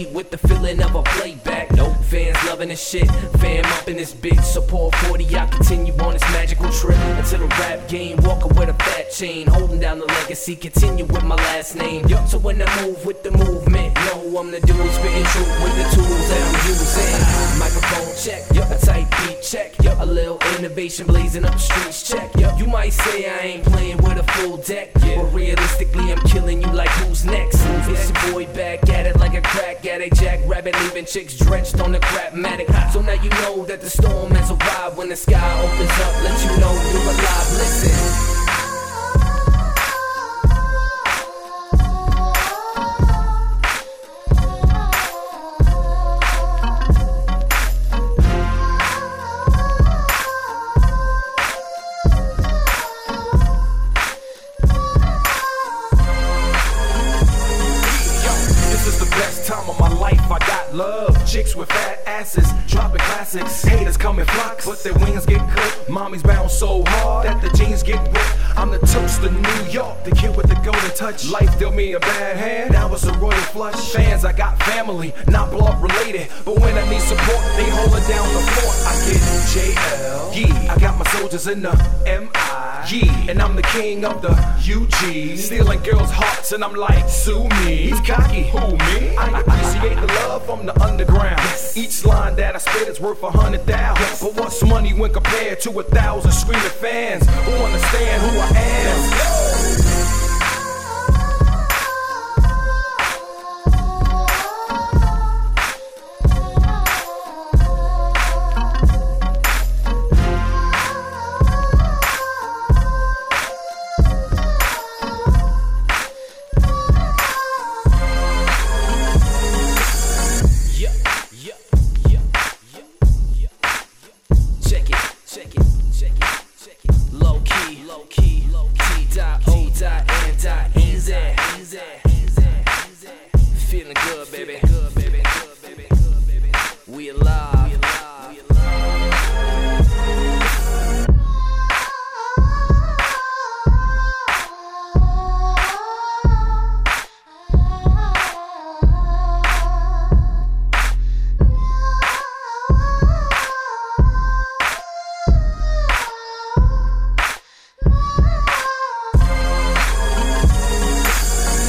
complete with the feeling of a playback. Nope, fans loving this shit, fam up in this bitch. So pour 40, I continue on this magical trip into the rap game, walking with a fat chain, holding down the legacy, continue with my last name. So when I move with the movement, no, I'm the dude spitting truth with the tools that I'm using. Microphone check, a tight beat check, a little innovation blazing up the streets check. You might say I ain't playing with a full deck, but realistically I'm killing you like who's next. It's your boy back at it like a crack addict, jackrabbit leaving chicks drenched on the crapmatic. So now you know that the storm has arrived. When the sky opens up, let you know you're alive. Listen. Time of my life, I got love. Chicks with fat asses, dropping classics. Haters come in flocks, but their wings get clipped. Mommies bounce so hard that the jeans get ripped. I'm the toast of New York, the kid with the golden touch. Life dealt me a bad hand, now it's a royal flush. Fans, I got family, not blood related, but when I need support, they hold it down the fort. I get JL, yeah. I got my soldiers in the MI, yeah. And I'm the king of the UG, stealing girls' hearts, and I'm like, sue me. He's cocky, who me? I appreciate the love from the underground. Each line that I spit is worth 100,000. But what's money when compared to 1,000 screaming fans who understand who I am?